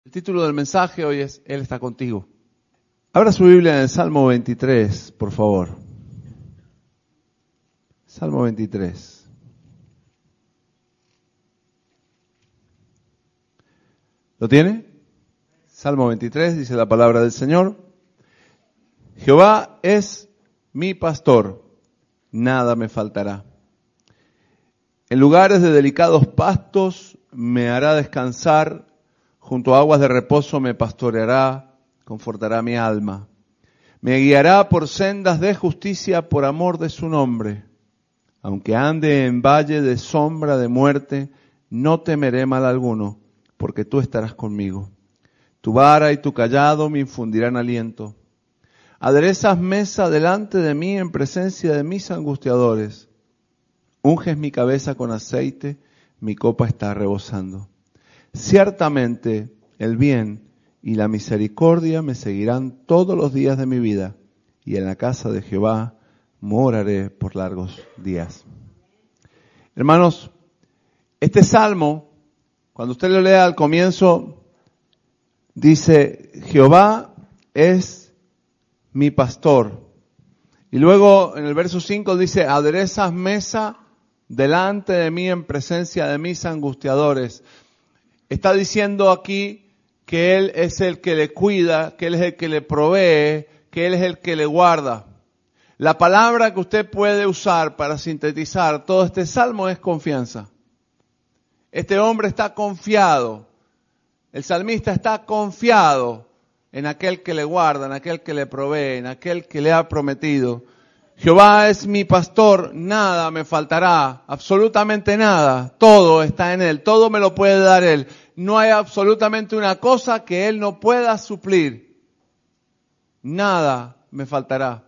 El título del mensaje hoy es Él está contigo. Abra su Biblia en el Salmo 23, por favor. Salmo 23. ¿Lo tiene? Salmo 23 dice la palabra del Señor. Jehová es mi pastor, nada me faltará. En lugares de delicados pastos me hará descansar, junto a aguas de reposo me pastoreará, confortará mi alma. Me guiará por sendas de justicia por amor de su nombre. Aunque ande en valle de sombra de muerte, no temeré mal alguno, porque tú estarás conmigo. Tu vara y tu cayado me infundirán aliento. Aderezas mesa delante de mí en presencia de mis angustiadores. Unges mi cabeza con aceite, mi copa está rebosando. Ciertamente el bien y la misericordia me seguirán todos los días de mi vida, y en la casa de Jehová moraré por largos días. Hermanos, este salmo, cuando usted lo lea al comienzo, dice, Jehová es mi pastor. Y luego en el verso 5 dice, aderezas mesa delante de mí en presencia de mis angustiadores. Está diciendo aquí que Él es el que le cuida, que Él es el que le provee, que Él es el que le guarda. La palabra que usted puede usar para sintetizar todo este salmo es confianza. Este hombre está confiado, el salmista está confiado en aquel que le guarda, en aquel que le provee, en aquel que le ha prometido. Jehová es mi pastor, nada me faltará, absolutamente nada, todo está en Él, todo me lo puede dar Él. No hay absolutamente una cosa que Él no pueda suplir, nada me faltará.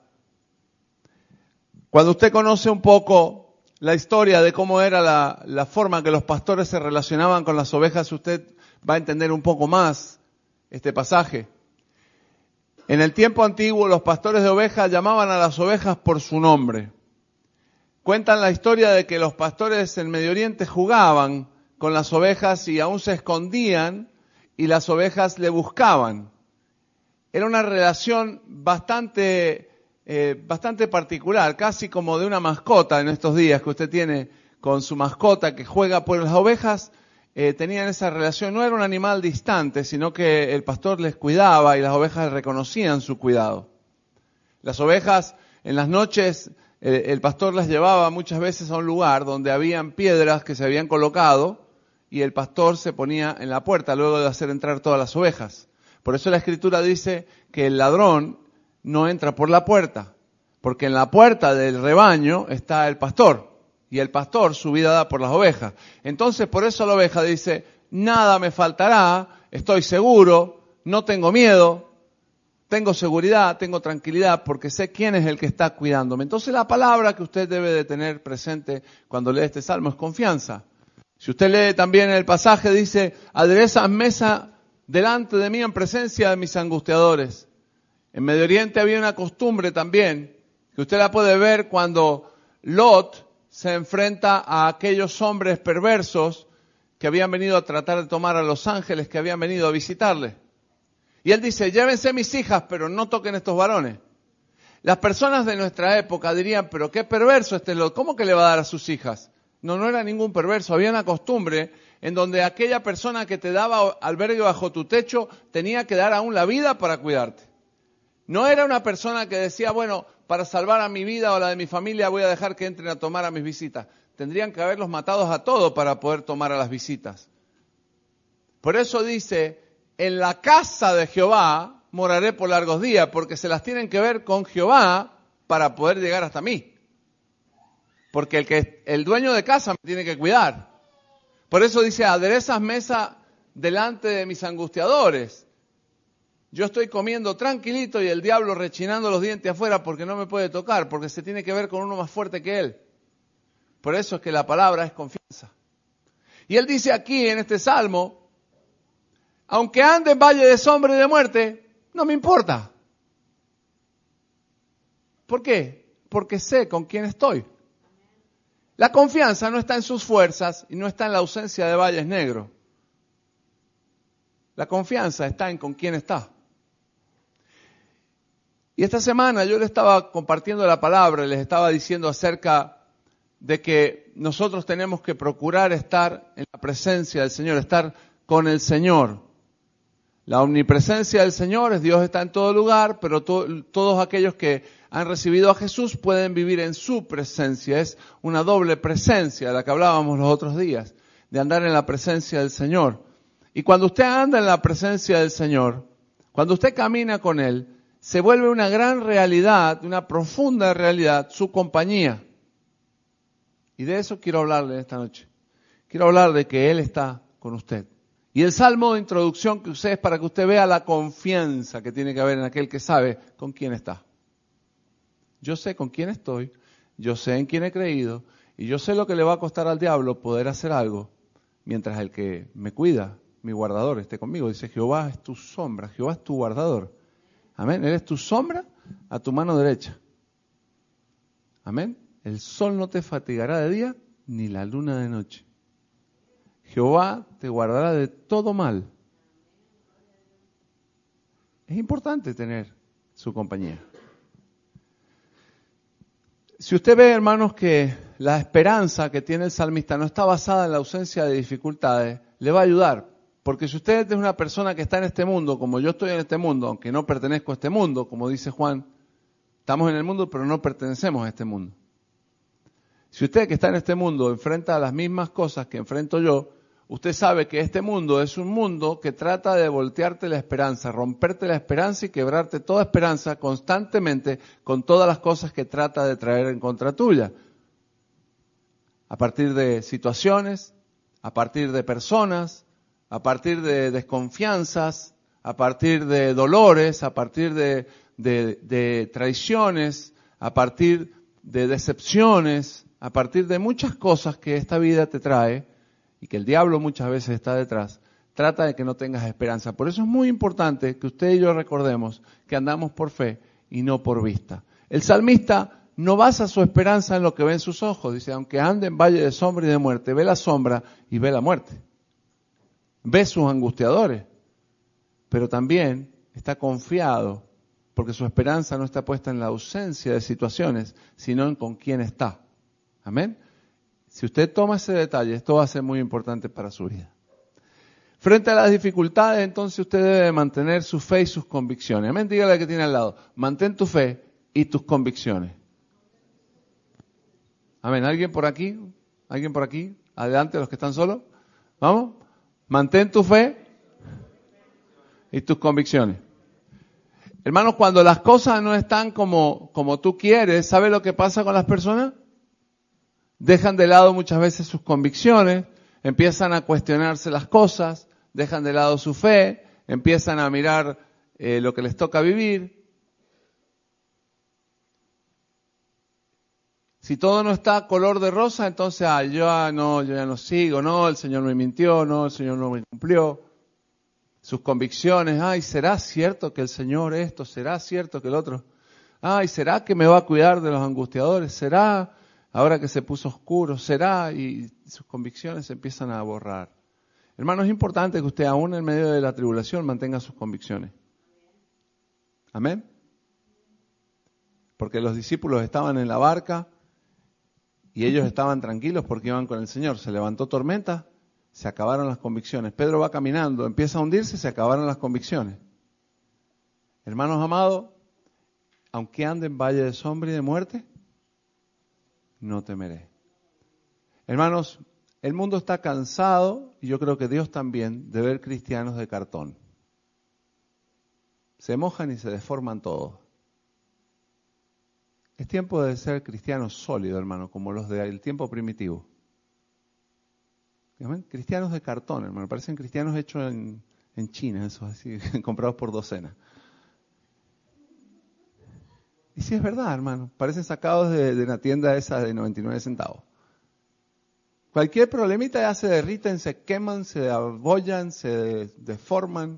Cuando usted conoce un poco la historia de cómo era la forma que los pastores se relacionaban con las ovejas, usted va a entender un poco más este pasaje. En el tiempo antiguo, los pastores de ovejas llamaban a las ovejas por su nombre. Cuentan la historia de que los pastores en Medio Oriente jugaban con las ovejas y aún se escondían y las ovejas le buscaban. Era una relación bastante particular, casi como de una mascota en estos días que usted tiene con su mascota que juega por las ovejas. Tenían esa relación, no era un animal distante, sino que el pastor les cuidaba y las ovejas reconocían su cuidado. Las ovejas en las noches, el pastor las llevaba muchas veces a un lugar donde habían piedras que se habían colocado y el pastor se ponía en la puerta luego de hacer entrar todas las ovejas. Por eso la Escritura dice que el ladrón no entra por la puerta, porque en la puerta del rebaño está el pastor. Y el pastor su vida da por las ovejas. Entonces por eso la oveja dice, nada me faltará, estoy seguro, no tengo miedo, tengo seguridad, tengo tranquilidad, porque sé quién es el que está cuidándome. Entonces la palabra que usted debe de tener presente cuando lee este salmo es confianza. Si usted lee también el pasaje, dice, aderezas mesa delante de mí en presencia de mis angustiadores. En Medio Oriente había una costumbre también, que usted la puede ver cuando Lot se enfrenta a aquellos hombres perversos que habían venido a tratar de tomar a los ángeles que habían venido a visitarle. Y él dice, llévense mis hijas, pero no toquen estos varones. Las personas de nuestra época dirían, pero qué perverso este Lot, ¿cómo que le va a dar a sus hijas? No era ningún perverso, había una costumbre en donde aquella persona que te daba albergue bajo tu techo tenía que dar aún la vida para cuidarte. No era una persona que decía, bueno, para salvar a mi vida o la de mi familia voy a dejar que entren a tomar a mis visitas. Tendrían que haberlos matados a todos para poder tomar a las visitas. Por eso dice, en la casa de Jehová moraré por largos días, porque se las tienen que ver con Jehová para poder llegar hasta mí. Porque el dueño de casa me tiene que cuidar. Por eso dice, aderezas mesa delante de mis angustiadores. Yo estoy comiendo tranquilito y el diablo rechinando los dientes afuera porque no me puede tocar, porque se tiene que ver con uno más fuerte que él. Por eso es que la palabra es confianza. Y él dice aquí en este salmo, aunque ande en valle de sombra y de muerte, no me importa. ¿Por qué? Porque sé con quién estoy. La confianza no está en sus fuerzas y no está en la ausencia de valles negros. La confianza está en con quién está. Y esta semana yo les estaba compartiendo la palabra, les estaba diciendo acerca de que nosotros tenemos que procurar estar en la presencia del Señor, estar con el Señor. La omnipresencia del Señor es Dios está en todo lugar, pero todos aquellos que han recibido a Jesús pueden vivir en su presencia. Es una doble presencia de la que hablábamos los otros días, de andar en la presencia del Señor. Y cuando usted anda en la presencia del Señor, cuando usted camina con Él, se vuelve una gran realidad, una profunda realidad, su compañía. Y de eso quiero hablarle esta noche. Quiero hablar de que Él está con usted. Y el salmo de introducción que usted es para que usted vea la confianza que tiene que haber en aquel que sabe con quién está. Yo sé con quién estoy, yo sé en quién he creído, y yo sé lo que le va a costar al diablo poder hacer algo, mientras el que me cuida, mi guardador, esté conmigo. Dice, Jehová es tu sombra, Jehová es tu guardador. Amén, Él es tu sombra a tu mano derecha. Amén, el sol no te fatigará de día, ni la luna de noche. Jehová te guardará de todo mal. Es importante tener su compañía. Si usted ve, hermanos, que la esperanza que tiene el salmista no está basada en la ausencia de dificultades, le va a ayudar. Porque si usted es una persona que está en este mundo, como yo estoy en este mundo, aunque no pertenezco a este mundo, como dice Juan, estamos en el mundo pero no pertenecemos a este mundo. Si usted que está en este mundo enfrenta las mismas cosas que enfrento yo, usted sabe que este mundo es un mundo que trata de voltearte la esperanza, romperte la esperanza y quebrarte toda esperanza constantemente con todas las cosas que trata de traer en contra tuya. A partir de situaciones, a partir de personas, a partir de desconfianzas, a partir de dolores, a partir de traiciones, a partir de decepciones, a partir de muchas cosas que esta vida te trae y que el diablo muchas veces está detrás, trata de que no tengas esperanza. Por eso es muy importante que usted y yo recordemos que andamos por fe y no por vista. El salmista no basa su esperanza en lo que ve en sus ojos. Dice, aunque ande en valle de sombra y de muerte, ve la sombra y ve la muerte. Ve sus angustiadores, pero también está confiado porque su esperanza no está puesta en la ausencia de situaciones, sino en con quién está. Amén. Si usted toma ese detalle, esto va a ser muy importante para su vida. Frente a las dificultades, entonces usted debe mantener su fe y sus convicciones. Amén. Dígale al que tiene al lado, mantén tu fe y tus convicciones. Amén. ¿Alguien por aquí? ¿Alguien por aquí? Adelante, los que están solos. Vamos. Mantén tu fe y tus convicciones. Hermanos, cuando las cosas no están como tú quieres, ¿sabe lo que pasa con las personas? Dejan de lado muchas veces sus convicciones, empiezan a cuestionarse las cosas, dejan de lado su fe, empiezan a mirar lo que les toca vivir. Si todo no está color de rosa, entonces yo ya no sigo, no, el Señor me mintió, no, el Señor no me cumplió. Sus convicciones, ¿será cierto que el Señor esto? ¿Será cierto que el otro? ¿Será que me va a cuidar de los angustiadores? ¿Será ahora que se puso oscuro? ¿Será? Y sus convicciones se empiezan a borrar. Hermano, es importante que usted aún en medio de la tribulación mantenga sus convicciones. Amén. Porque los discípulos estaban en la barca y ellos estaban tranquilos porque iban con el Señor. Se levantó tormenta, se acabaron las convicciones. Pedro va caminando, empieza a hundirse, se acabaron las convicciones. Hermanos amados, aunque ande en valle de sombra y de muerte, no temeré. Hermanos, el mundo está cansado, y yo creo que Dios también, de ver cristianos de cartón. Se mojan y se deforman todos. Es tiempo de ser cristianos sólidos, hermano, como los del tiempo primitivo. ¿Amén? Cristianos de cartón, hermano. Parecen cristianos hechos en China, esos así, comprados por docenas. Y sí es verdad, hermano. Parecen sacados de una tienda esa de 99 centavos. Cualquier problemita ya se derriten, se queman, se abollan, se deforman.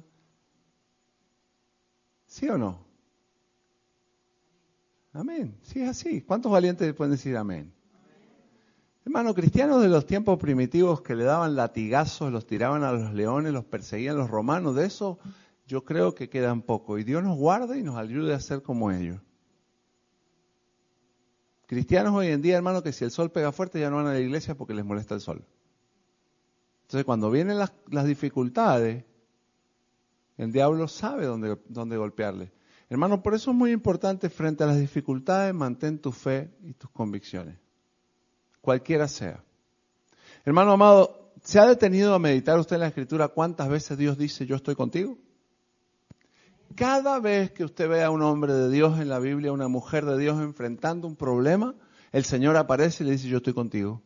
¿Sí o no? Amén. Sí es así. ¿Cuántos valientes pueden decir amén? Hermano, cristianos de los tiempos primitivos que le daban latigazos, los tiraban a los leones, los perseguían los romanos, de eso yo creo que quedan poco. Y Dios nos guarde y nos ayude a ser como ellos. Cristianos hoy en día, hermano, que si el sol pega fuerte ya no van a la iglesia porque les molesta el sol. Entonces cuando vienen las dificultades, el diablo sabe dónde golpearle. Hermano, por eso es muy importante frente a las dificultades, mantén tu fe y tus convicciones. Cualquiera sea. Hermano amado, ¿se ha detenido a meditar usted en la Escritura cuántas veces Dios dice yo estoy contigo? Cada vez que usted vea a un hombre de Dios en la Biblia, una mujer de Dios enfrentando un problema, el Señor aparece y le dice yo estoy contigo.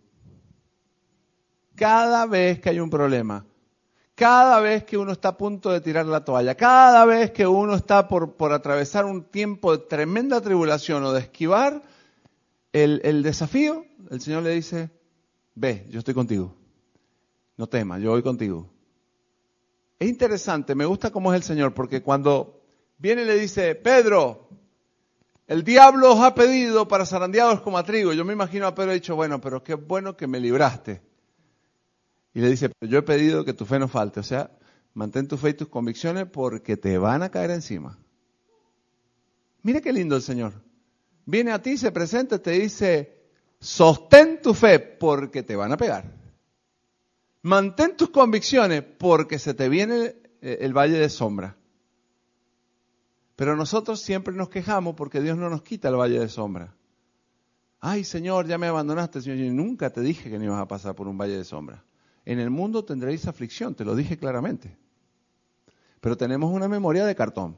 Cada vez que hay un problema, cada vez que uno está a punto de tirar la toalla, cada vez que uno está por atravesar un tiempo de tremenda tribulación o de esquivar el desafío, el Señor le dice, ve, yo estoy contigo. No temas, yo voy contigo. Es interesante, me gusta cómo es el Señor, porque cuando viene y le dice, Pedro, el diablo os ha pedido para zarandearos como a trigo. Yo me imagino a Pedro ha dicho, bueno, pero qué bueno que me libraste. Y le dice, pero yo he pedido que tu fe no falte. O sea, mantén tu fe y tus convicciones porque te van a caer encima. Mira qué lindo el Señor. Viene a ti, se presenta y te dice, sostén tu fe porque te van a pegar. Mantén tus convicciones porque se te viene el valle de sombra. Pero nosotros siempre nos quejamos porque Dios no nos quita el valle de sombra. Ay, Señor, ya me abandonaste, Señor. Yo nunca te dije que no ibas a pasar por un valle de sombra. En el mundo tendréis aflicción, te lo dije claramente. Pero tenemos una memoria de cartón.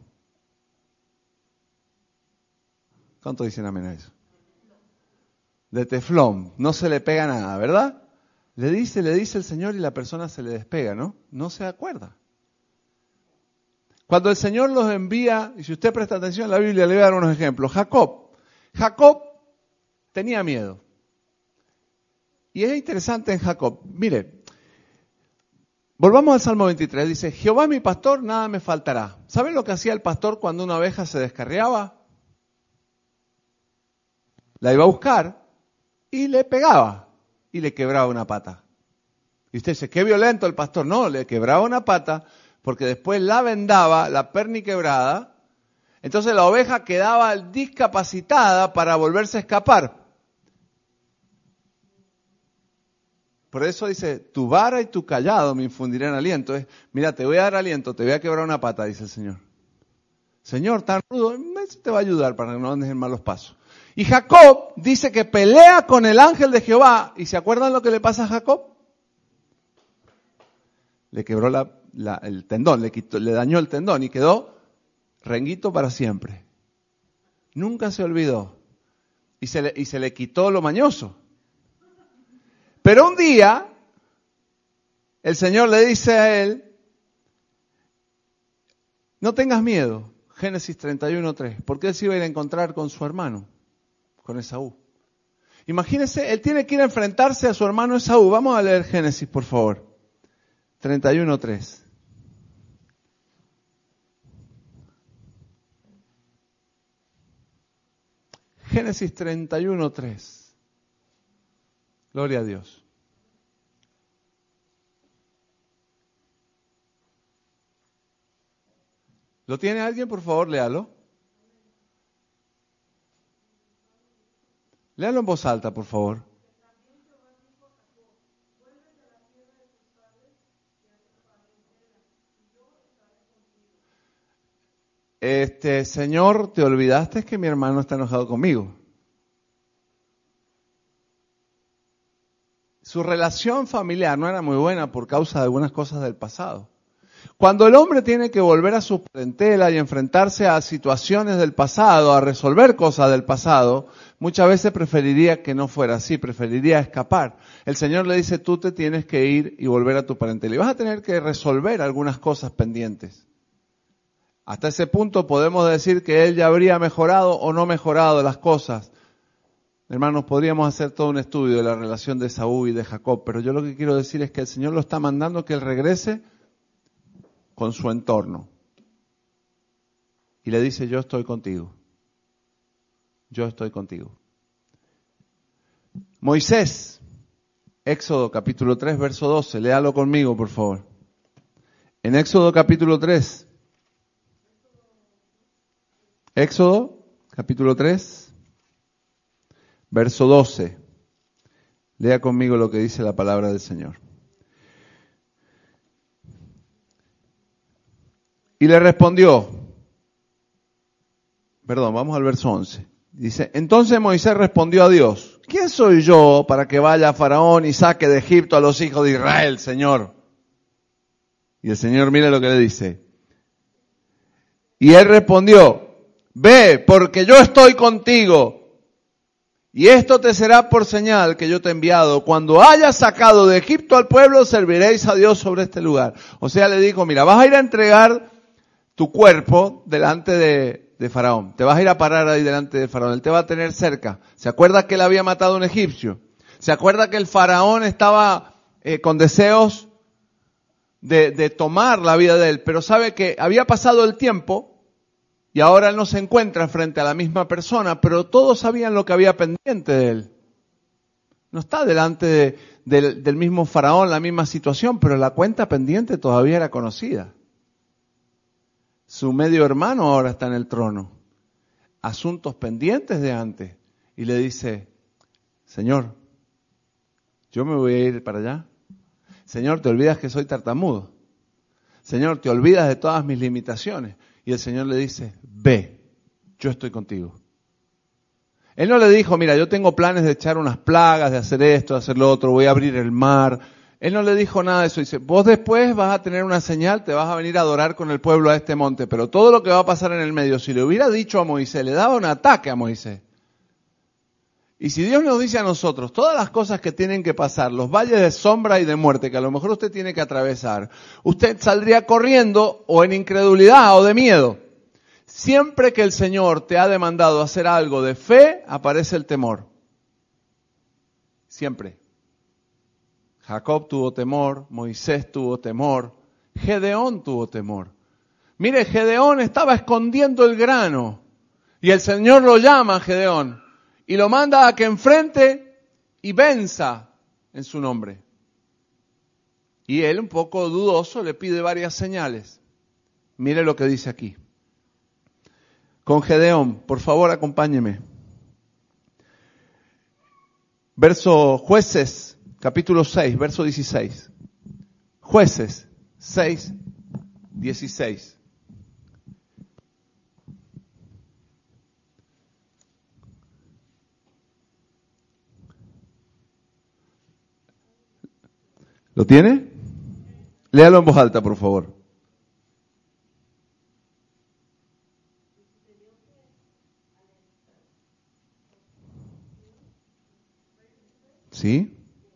¿Cuánto dicen amén a eso? De teflón, no se le pega nada, ¿verdad? Le dice el Señor y la persona se le despega, ¿no? No se acuerda. Cuando el Señor los envía, y si usted presta atención a la Biblia, le voy a dar unos ejemplos. Jacob tenía miedo. Y es interesante en Jacob. Mire, volvamos al Salmo 23. Dice, Jehová mi pastor, nada me faltará. ¿Saben lo que hacía el pastor cuando una oveja se descarriaba? La iba a buscar y le pegaba y le quebraba una pata. Y usted dice, qué violento el pastor. No, le quebraba una pata porque después la vendaba, la perniquebrada. Entonces la oveja quedaba discapacitada para volverse a escapar. Por eso dice, tu vara y tu callado me infundirán aliento. Mira, te voy a dar aliento, te voy a quebrar una pata, dice el Señor. Señor, tan rudo, eso te va a ayudar para que no andes en malos pasos. Y Jacob dice que pelea con el ángel de Jehová. ¿Y se acuerdan lo que le pasa a Jacob? Le quebró el tendón, le dañó el tendón y quedó renguito para siempre. Nunca se olvidó. Y se le quitó lo mañoso. Pero un día, el Señor le dice a él, no tengas miedo, Génesis 31:3, porque él se iba a ir a encontrar con su hermano, con Esaú. Imagínense, él tiene que ir a enfrentarse a su hermano Esaú. Vamos a leer Génesis, por favor. 31:3. Génesis 31:3. Gloria a Dios. ¿Lo tiene alguien? Por favor, léalo. Léalo en voz alta, por favor. Señor, ¿te olvidaste que mi hermano está enojado conmigo? Su relación familiar no era muy buena por causa de algunas cosas del pasado. Cuando el hombre tiene que volver a su parentela y enfrentarse a situaciones del pasado, a resolver cosas del pasado, muchas veces preferiría que no fuera así, preferiría escapar. El Señor le dice, tú te tienes que ir y volver a tu parentela. Y vas a tener que resolver algunas cosas pendientes. Hasta ese punto podemos decir que él ya habría mejorado o no mejorado las cosas. Hermanos, podríamos hacer todo un estudio de la relación de Esaú y de Jacob, pero yo lo que quiero decir es que el Señor lo está mandando que él regrese con su entorno. Y le dice, yo estoy contigo. Yo estoy contigo. Moisés Éxodo capítulo 3, verso 12. Léalo conmigo, por favor. En Éxodo capítulo 3. Éxodo capítulo 3, verso 12. Lea conmigo lo que dice la palabra del Señor. Y le respondió, vamos al verso 11. Dice, entonces Moisés respondió a Dios, ¿quién soy yo para que vaya a Faraón y saque de Egipto a los hijos de Israel, Señor? Y el Señor mira lo que le dice. Y él respondió, ve, porque yo estoy contigo. Y esto te será por señal que yo te he enviado. Cuando hayas sacado de Egipto al pueblo, serviréis a Dios sobre este lugar. O sea, le dijo, mira, vas a ir a entregar tu cuerpo delante de Faraón. Te vas a ir a parar ahí delante de Faraón. Él te va a tener cerca. ¿Se acuerda que él había matado a un egipcio? ¿Se acuerda que el Faraón estaba con deseos de tomar la vida de él? Pero sabe que había pasado el tiempo y ahora él no se encuentra frente a la misma persona, pero todos sabían lo que había pendiente de él. No está delante del mismo Faraón, la misma situación, pero la cuenta pendiente todavía era conocida. Su medio hermano ahora está en el trono. Asuntos pendientes de antes. Y le dice, Señor, yo me voy a ir para allá. Señor, te olvidas que soy tartamudo. Señor, te olvidas de todas mis limitaciones. Y el Señor le dice, ve, yo estoy contigo. Él no le dijo, mira, yo tengo planes de echar unas plagas, de hacer esto, de hacer lo otro, voy a abrir el mar. Él no le dijo nada de eso. Dice, vos después vas a tener una señal, te vas a venir a adorar con el pueblo a este monte. Pero todo lo que va a pasar en el medio, si le hubiera dicho a Moisés, le daba un ataque a Moisés. Y si Dios nos dice a nosotros todas las cosas que tienen que pasar, los valles de sombra y de muerte que a lo mejor usted tiene que atravesar, usted saldría corriendo o en incredulidad o de miedo. Siempre que el Señor te ha demandado hacer algo de fe, aparece el temor. Siempre. Jacob tuvo temor, Moisés tuvo temor, Gedeón tuvo temor. Mire, Gedeón estaba escondiendo el grano y el Señor lo llama a Gedeón. Y lo manda a que enfrente y venza en su nombre. Y él, un poco dudoso, le pide varias señales. Mire lo que dice aquí. Con Gedeón, por favor, acompáñeme. Verso Jueces, capítulo 6, verso 16. Jueces 6, 16. ¿Lo tiene? Léalo en voz alta, por favor. ¿Sí?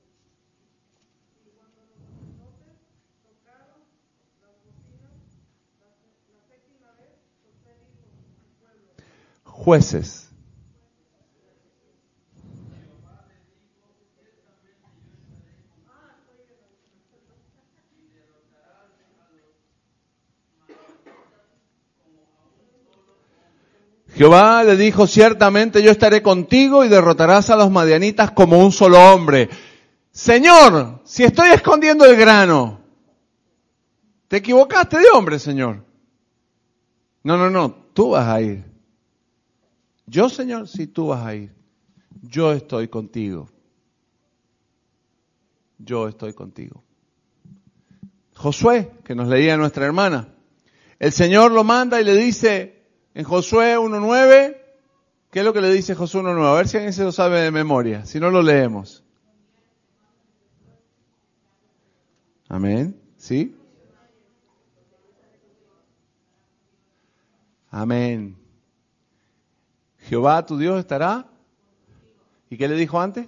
Jueces. Jehová le dijo, ciertamente yo estaré contigo y derrotarás a los madianitas como un solo hombre. Señor, si estoy escondiendo el grano, te equivocaste de hombre, Señor. No, tú vas a ir. Yo, Señor, sí, tú vas a ir. Yo estoy contigo. Yo estoy contigo. Josué, que nos leía nuestra hermana, el Señor lo manda y le dice en Josué 1:9, ¿qué es lo que le dice Josué 1:9? A ver si alguien se lo sabe de memoria, si no lo leemos. Amén, ¿sí? Amén. Jehová tu Dios estará. ¿Y qué le dijo antes?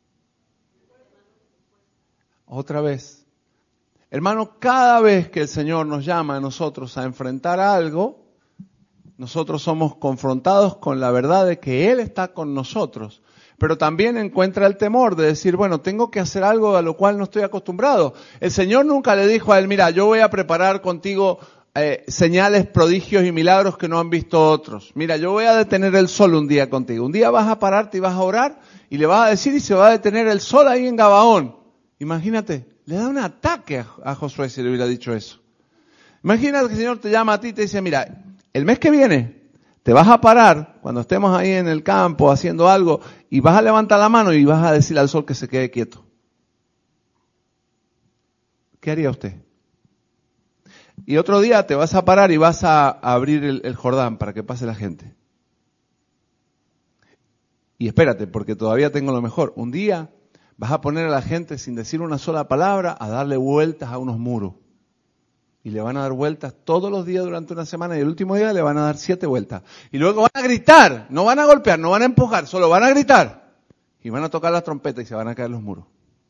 Otra vez. Hermano, cada vez que el Señor nos llama a nosotros a enfrentar algo, nosotros somos confrontados con la verdad de que Él está con nosotros. Pero también encuentra el temor de decir, bueno, tengo que hacer algo a lo cual no estoy acostumbrado. El Señor nunca le dijo a él, mira, yo voy a preparar contigo señales, prodigios y milagros que no han visto otros. Mira, yo voy a detener el sol un día contigo. Un día vas a pararte y vas a orar y le vas a decir y se va a detener el sol ahí en Gabaón. Imagínate, le da un ataque a Josué si le hubiera dicho eso. Imagínate que el Señor te llama a ti y te dice, mira, el mes que viene te vas a parar cuando estemos ahí en el campo haciendo algo y vas a levantar la mano y vas a decirle al sol que se quede quieto. ¿Qué haría usted? Y otro día te vas a parar y vas a abrir el Jordán para que pase la gente. Y espérate, porque todavía tengo lo mejor. Un día vas a poner a la gente sin decir una sola palabra a darle vueltas a unos muros. Y le van a dar vueltas todos los días durante una semana y el último día le van a dar 7 vueltas. Y luego van a gritar, no van a golpear, no van a empujar, solo van a gritar. Y van a tocar las trompetas y se van a caer los muros.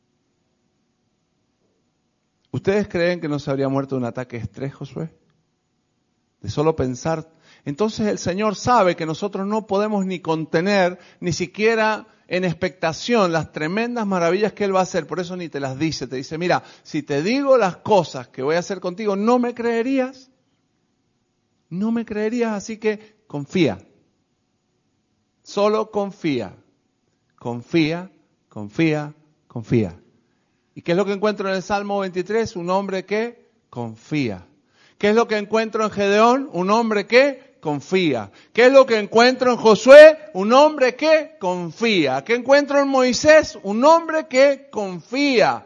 ¿Ustedes creen que no se habría muerto de un ataque de estrés, Josué? De solo pensar. Entonces el Señor sabe que nosotros no podemos ni contener, ni siquiera en expectación, las tremendas maravillas que Él va a hacer. Por eso ni te las dice. Te dice, mira, si te digo las cosas que voy a hacer contigo, no me creerías. No me creerías, así que confía. Solo confía. Confía, confía, confía. ¿Y qué es lo que encuentro en el Salmo 23? Un hombre que confía. ¿Qué es lo que encuentro en Gedeón? Un hombre que confía. ¿Qué es lo que encuentro en Josué? Un hombre que confía. ¿Qué encuentro en Moisés? Un hombre que confía.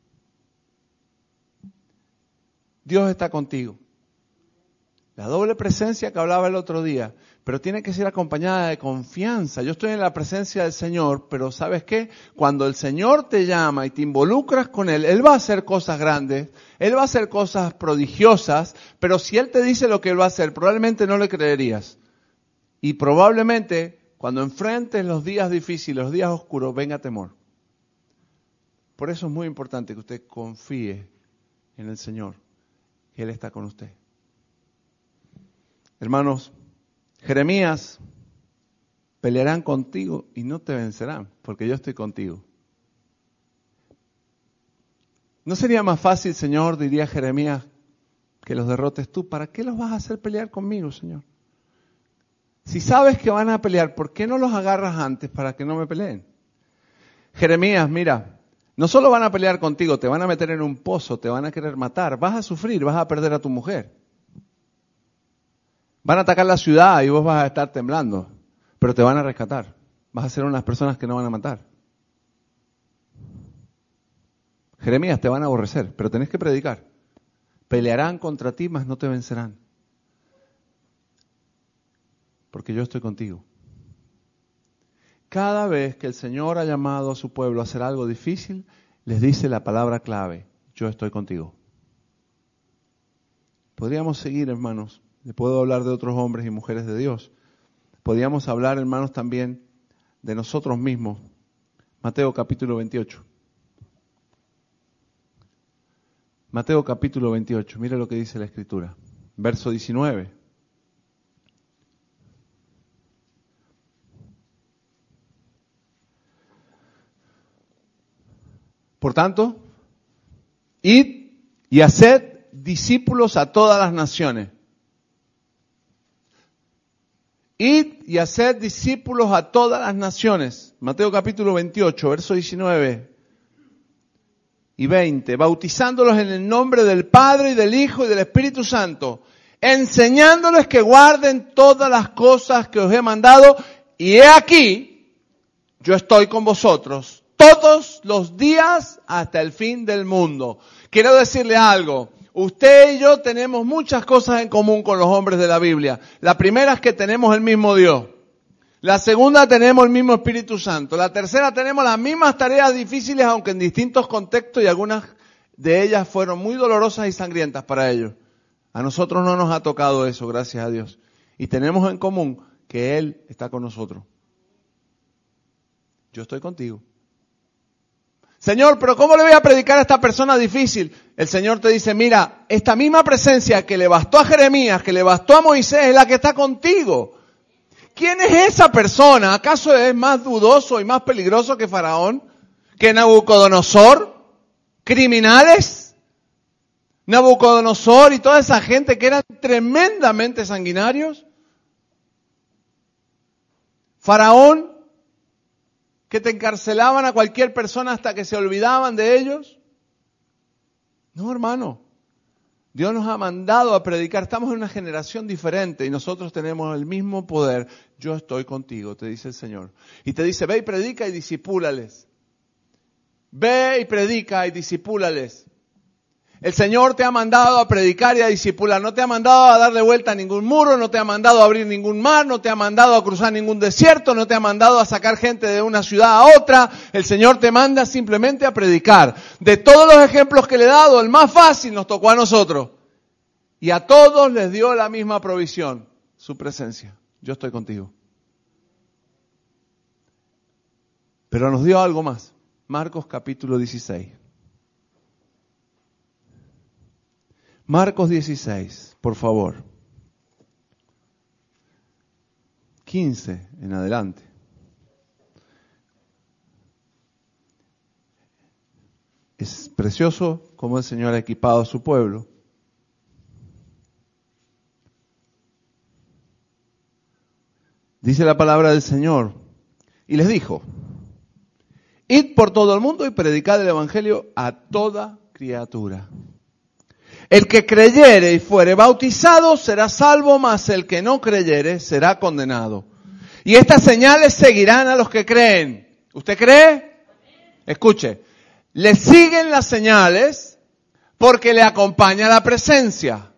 Dios está contigo. La doble presencia que hablaba el otro día, pero tiene que ser acompañada de confianza. Yo estoy en la presencia del Señor, pero ¿sabes qué? Cuando el Señor te llama y te involucras con Él, Él va a hacer cosas grandes, Él va a hacer cosas prodigiosas, pero si Él te dice lo que Él va a hacer, probablemente no le creerías. Y probablemente cuando enfrentes los días difíciles, los días oscuros, venga temor. Por eso es muy importante que usted confíe en el Señor, que Él está con usted. Hermanos, Jeremías, pelearán contigo y no te vencerán, porque yo estoy contigo. ¿No sería más fácil, Señor, diría Jeremías, que los derrotes tú? ¿Para qué los vas a hacer pelear conmigo, Señor? Si sabes que van a pelear, ¿por qué no los agarras antes para que no me peleen? Jeremías, mira, no solo van a pelear contigo, te van a meter en un pozo, te van a querer matar, vas a sufrir, vas a perder a tu mujer. Van a atacar la ciudad y vos vas a estar temblando, pero te van a rescatar. Vas a ser unas personas que no van a matar. Jeremías, te van a aborrecer, pero tenés que predicar. Pelearán contra ti, mas no te vencerán. Porque yo estoy contigo. Cada vez que el Señor ha llamado a su pueblo a hacer algo difícil, les dice la palabra clave: yo estoy contigo. Podríamos seguir, hermanos. Le puedo hablar de otros hombres y mujeres de Dios. Podríamos hablar, hermanos, también de nosotros mismos. Mateo capítulo 28. Mateo capítulo 28. Mire lo que dice la Escritura. Verso 19. Por tanto, id y haced discípulos a todas las naciones. Id y haced discípulos a todas las naciones. Mateo capítulo 28, verso 19 y 20. Bautizándolos en el nombre del Padre y del Hijo y del Espíritu Santo. Enseñándoles que guarden todas las cosas que os he mandado. Y he aquí, yo estoy con vosotros todos los días hasta el fin del mundo. Quiero decirle algo. Usted y yo tenemos muchas cosas en común con los hombres de la Biblia. La primera es que tenemos el mismo Dios. La segunda, tenemos el mismo Espíritu Santo. La tercera, tenemos las mismas tareas difíciles, aunque en distintos contextos, y algunas de ellas fueron muy dolorosas y sangrientas para ellos. A nosotros no nos ha tocado eso, gracias a Dios. Y tenemos en común que Él está con nosotros. Yo estoy contigo. Señor, pero ¿cómo le voy a predicar a esta persona difícil? El Señor te dice, mira, esta misma presencia que le bastó a Jeremías, que le bastó a Moisés, es la que está contigo. ¿Quién es esa persona? ¿Acaso es más dudoso y más peligroso que Faraón? ¿Que Nabucodonosor? ¿Criminales? Nabucodonosor y toda esa gente que eran tremendamente sanguinarios. Faraón, ¿Que te encarcelaban a cualquier persona hasta que se olvidaban de ellos? No, hermano. Dios nos ha mandado a predicar. Estamos en una generación diferente y nosotros tenemos el mismo poder. Yo estoy contigo, te dice el Señor. Y te dice, ve y predica y discipúlales. Ve y predica y discipúlales. El Señor te ha mandado a predicar y a discipular. No te ha mandado a darle vuelta a ningún muro, no te ha mandado a abrir ningún mar, no te ha mandado a cruzar ningún desierto, no te ha mandado a sacar gente de una ciudad a otra. El Señor te manda simplemente a predicar. De todos los ejemplos que le he dado, el más fácil nos tocó a nosotros. Y a todos les dio la misma provisión, su presencia. Yo estoy contigo. Pero nos dio algo más. Marcos capítulo 16. Marcos 16, por favor. 15 en adelante. Es precioso cómo el Señor ha equipado a su pueblo. Dice la palabra del Señor. Y les dijo, id por todo el mundo y predicad el evangelio a toda criatura. El que creyere y fuere bautizado será salvo, mas el que no creyere será condenado. Y estas señales seguirán a los que creen. ¿Usted cree? Escuche, le siguen las señales porque le acompaña la presencia.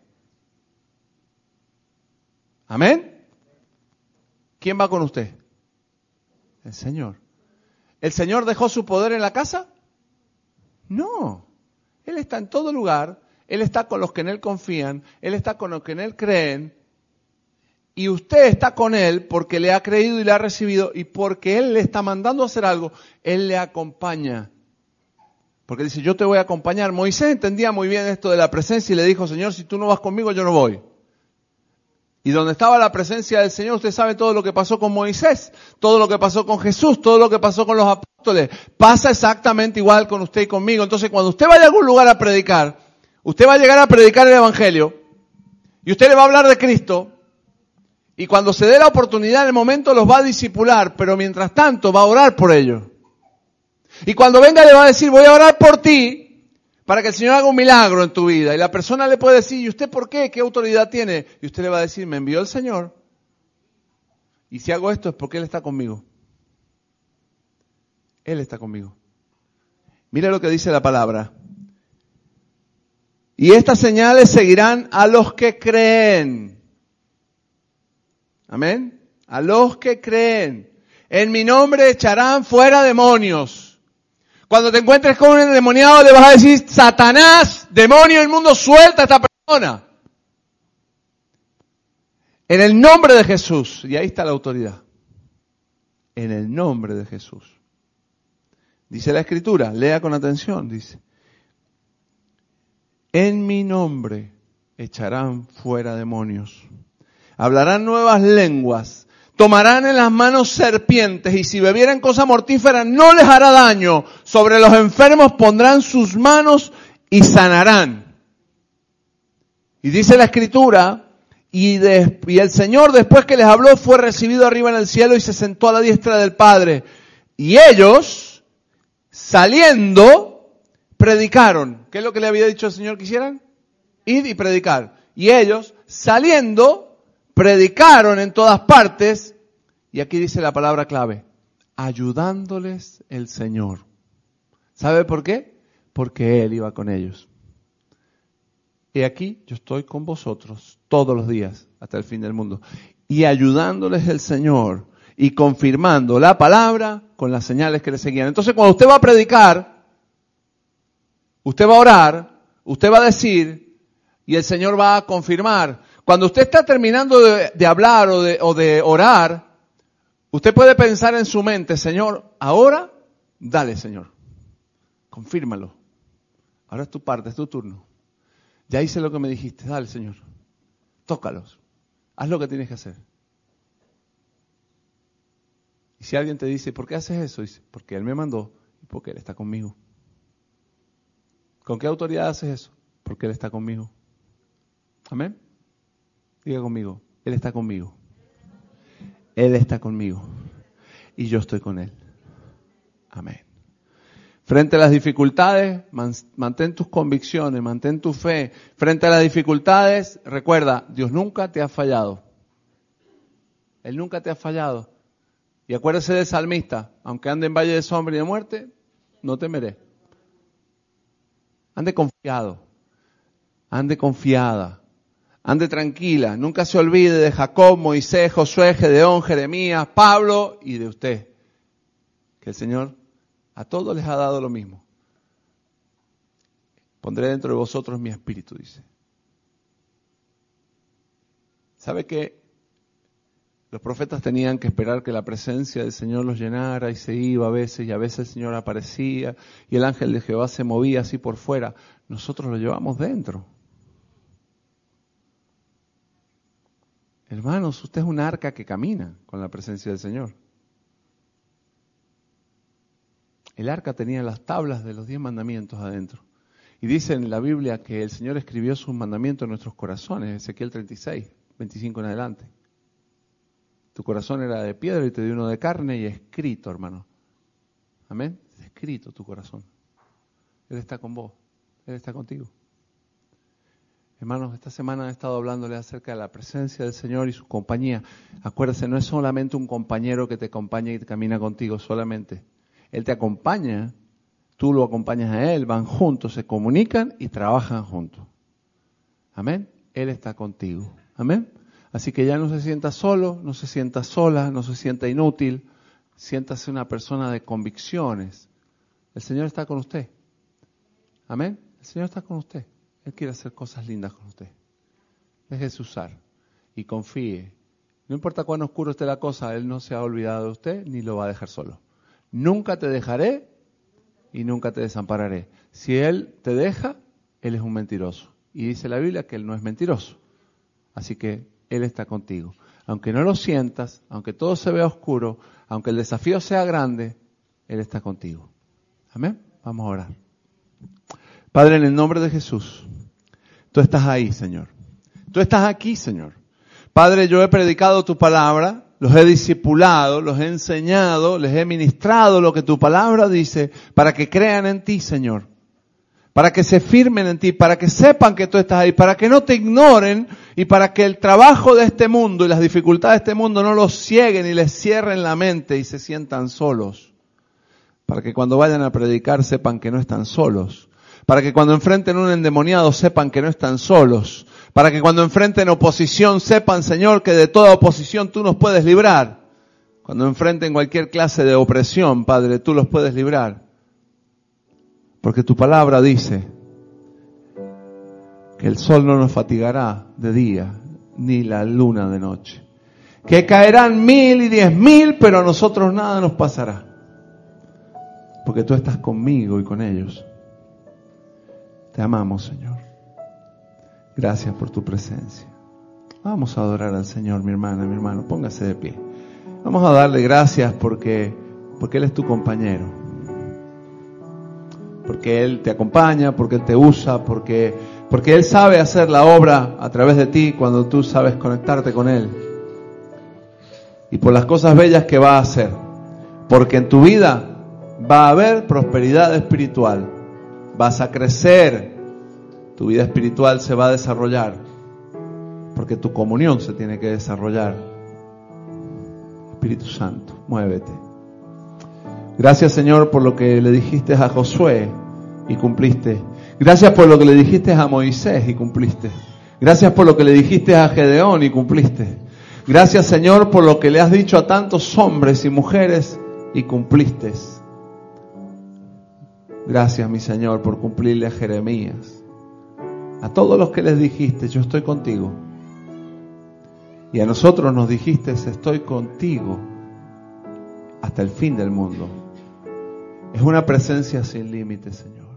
¿Amén? ¿Quién va con usted? El Señor. ¿El Señor dejó su poder en la casa? No. Él está en todo lugar. Él está con los que en Él confían, Él está con los que en Él creen, y usted está con Él porque le ha creído y le ha recibido, y porque Él le está mandando a hacer algo, Él le acompaña. Porque dice, yo te voy a acompañar. Moisés entendía muy bien esto de la presencia y le dijo, Señor, si tú no vas conmigo, yo no voy. Y donde estaba la presencia del Señor, usted sabe todo lo que pasó con Moisés, todo lo que pasó con Jesús, todo lo que pasó con los apóstoles. Pasa exactamente igual con usted y conmigo. Entonces, cuando usted vaya a algún lugar a predicar, usted va a llegar a predicar el evangelio y usted le va a hablar de Cristo y cuando se dé la oportunidad en el momento los va a discipular, pero mientras tanto va a orar por ellos. Y cuando venga le va a decir, voy a orar por ti para que el Señor haga un milagro en tu vida. Y la persona le puede decir, ¿y usted por qué? ¿Qué autoridad tiene? Y usted le va a decir, me envió el Señor. Y si hago esto es porque Él está conmigo. Él está conmigo. Mira lo que dice la palabra. Y estas señales seguirán a los que creen. Amén. A los que creen. En mi nombre echarán fuera demonios. Cuando te encuentres con un endemoniado le vas a decir, Satanás, demonio inmundo, suelta a esta persona. En el nombre de Jesús. Y ahí está la autoridad. En el nombre de Jesús. Dice la Escritura, lea con atención, dice. En mi nombre echarán fuera demonios. Hablarán nuevas lenguas. Tomarán en las manos serpientes y si bebieren cosa mortífera no les hará daño. Sobre los enfermos pondrán sus manos y sanarán. Y dice la Escritura, y el Señor después que les habló fue recibido arriba en el cielo y se sentó a la diestra del Padre. Y ellos, saliendo, predicaron. ¿Qué es lo que le había dicho el Señor que hicieran? Ir y predicar. Y ellos, saliendo, predicaron en todas partes. Y aquí dice la palabra clave. Ayudándoles el Señor. ¿Sabe por qué? Porque Él iba con ellos. Y aquí yo estoy con vosotros todos los días hasta el fin del mundo. Y ayudándoles el Señor y confirmando la palabra con las señales que le seguían. Entonces cuando usted va a predicar, usted va a orar, usted va a decir y el Señor va a confirmar. Cuando usted está terminando de hablar o de orar, usted puede pensar en su mente, Señor, ahora, dale Señor, confírmalo. Ahora es tu parte, es tu turno. Ya hice lo que me dijiste, dale Señor, tócalos, haz lo que tienes que hacer. Y si alguien te dice, ¿por qué haces eso? Dice, porque Él me mandó y porque Él está conmigo. ¿Con qué autoridad haces eso? Porque Él está conmigo. Amén. Diga conmigo, Él está conmigo. Él está conmigo. Y yo estoy con Él. Amén. Frente a las dificultades, mantén tus convicciones, mantén tu fe. Frente a las dificultades, recuerda, Dios nunca te ha fallado. Él nunca te ha fallado. Y acuérdese del salmista, aunque ande en valle de sombra y de muerte, no temeré. Ande confiado, ande confiada, ande tranquila. Nunca se olvide de Jacob, Moisés, Josué, Gedeón, Jeremías, Pablo y de usted. Que el Señor a todos les ha dado lo mismo. Pondré dentro de vosotros mi espíritu, dice. ¿Sabe que los profetas tenían que esperar que la presencia del Señor los llenara y se iba a veces, y a veces el Señor aparecía y el ángel de Jehová se movía así por fuera? Nosotros lo llevamos dentro. Hermanos, usted es un arca que camina con la presencia del Señor. El arca tenía las tablas de los 10 mandamientos adentro. Y dice en la Biblia que el Señor escribió sus mandamientos en nuestros corazones, Ezequiel 36, 25 en adelante. Tu corazón era de piedra y te dio uno de carne y escrito, hermano. Amén. Escrito tu corazón. Él está con vos. Él está contigo. Hermanos, esta semana he estado hablándole acerca de la presencia del Señor y su compañía. Acuérdese, no es solamente un compañero que te acompaña y te camina contigo solamente. Él te acompaña, tú lo acompañas a Él, van juntos, se comunican y trabajan juntos. Amén. Él está contigo. Amén. Así que ya no se sienta solo, no se sienta sola, no se sienta inútil. Siéntase una persona de convicciones. El Señor está con usted. Amén. El Señor está con usted. Él quiere hacer cosas lindas con usted. Déjese usar y confíe. No importa cuán oscuro esté la cosa, Él no se ha olvidado de usted ni lo va a dejar solo. Nunca te dejaré y nunca te desampararé. Si Él te deja, Él es un mentiroso. Y dice la Biblia que Él no es mentiroso. Así que Él está contigo. Aunque no lo sientas, aunque todo se vea oscuro, aunque el desafío sea grande, Él está contigo. Amén. Vamos a orar. Padre, en el nombre de Jesús, tú estás ahí, Señor. Tú estás aquí, Señor. Padre, yo he predicado tu palabra, los he discipulado, los he enseñado, les he ministrado lo que tu palabra dice para que crean en ti, Señor. Para que se firmen en ti, para que sepan que tú estás ahí, para que no te ignoren y para que el trabajo de este mundo y las dificultades de este mundo no los cieguen y les cierren la mente y se sientan solos. Para que cuando vayan a predicar sepan que no están solos. Para que cuando enfrenten un endemoniado sepan que no están solos. Para que cuando enfrenten oposición sepan, Señor, que de toda oposición tú nos puedes librar. Cuando enfrenten cualquier clase de opresión, Padre, tú los puedes librar. Porque tu palabra dice que el sol no nos fatigará de día, ni la luna de noche. Que caerán 1000 y 10,000, pero a nosotros nada nos pasará. Porque tú estás conmigo y con ellos. Te amamos, Señor. Gracias por tu presencia. Vamos a adorar al Señor, mi hermana, mi hermano. Póngase de pie. Vamos a darle gracias porque Él es tu compañero. Porque Él te acompaña, porque Él te usa, porque Él sabe hacer la obra a través de ti cuando tú sabes conectarte con Él. Y por las cosas bellas que va a hacer. Porque en tu vida va a haber prosperidad espiritual. Vas a crecer. Tu vida espiritual se va a desarrollar. Porque tu comunión se tiene que desarrollar. Espíritu Santo, muévete. Gracias, Señor, por lo que le dijiste a Josué y cumpliste. Gracias por lo que le dijiste a Moisés y cumpliste. Gracias por lo que le dijiste a Gedeón y cumpliste. Gracias, Señor, por lo que le has dicho a tantos hombres y mujeres y cumpliste. Gracias, mi Señor, por cumplirle a Jeremías. A todos los que les dijiste, yo estoy contigo. Y a nosotros nos dijiste, estoy contigo hasta el fin del mundo. Es una presencia sin límites, Señor.